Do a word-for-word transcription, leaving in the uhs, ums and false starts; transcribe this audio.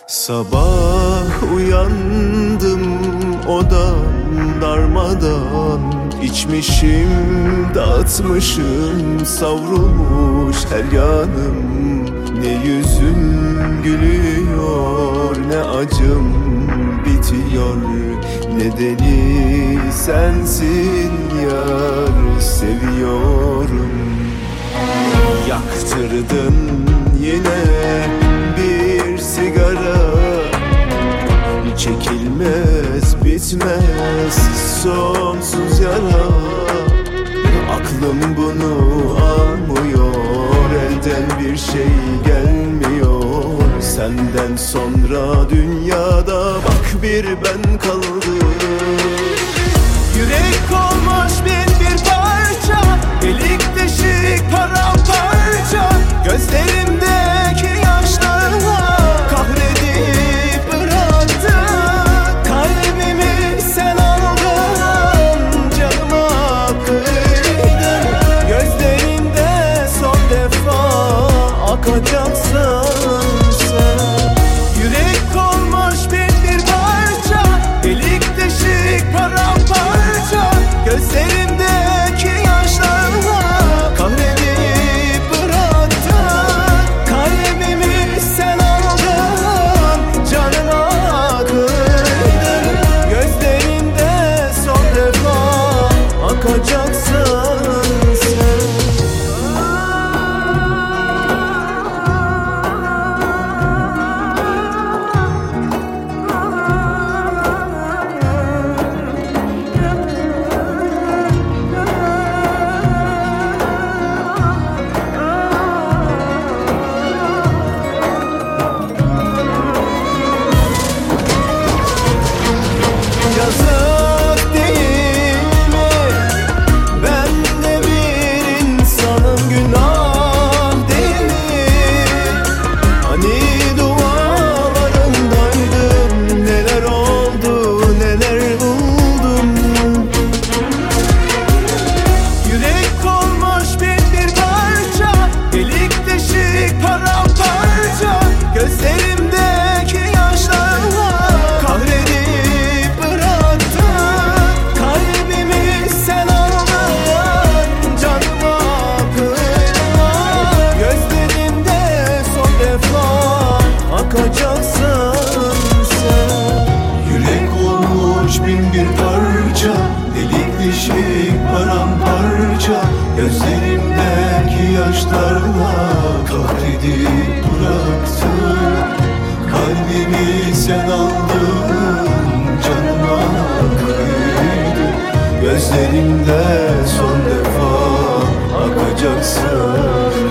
Sabah uyandım, odam darmadan, içmişim, dağıtmışım, savrulmuş her yanım. Ne yüzüm gülüyor, ne acım bitiyor. Nedeni sensin yar, seviyorum. Yaktırdın yine bir sigara, çekilmez bitmez sonsuz yara. Aklım bunu almıyor, elden bir şey gelmiyor. Senden sonra dünyada bak bir ben kaldım. Yürek olmuş bin bir parça, delik deşik paramparça. Gözlerimdeki yaşlarla kahredip bıraktın. Kalbimi sen aldın, canıma kıydın. Gözlerimde son defa akacaksın sen. Yürek olmuş bin bir parça, delik deşik paramparça. Gözlerimdeki yaşlarla kahredip bıraktın. Kalbimi sen aldın, canıma kıydın. Gözlerimde son defa akacaksın sen. Yazık değil mi? Ben de bir insanım, günah değil mi? Hani dualarındaydım, neler oldu, neler buldum. Yürek olmuş bin bir parça, delik deşik paramparça. Gözlerimdeki yaşlarla kahredip bıraktın. Kalbimi sen aldın, canıma kıydın. Gözlerimde son defa akacaksın sen. Yürek olmuş bin bir parça, delik deşik paramparça. Gözlerimdeki yaşlarla kahredip bıraktın. Kalbimi sen aldın, canıma kıydın. Gözlerimde son defa akacaksın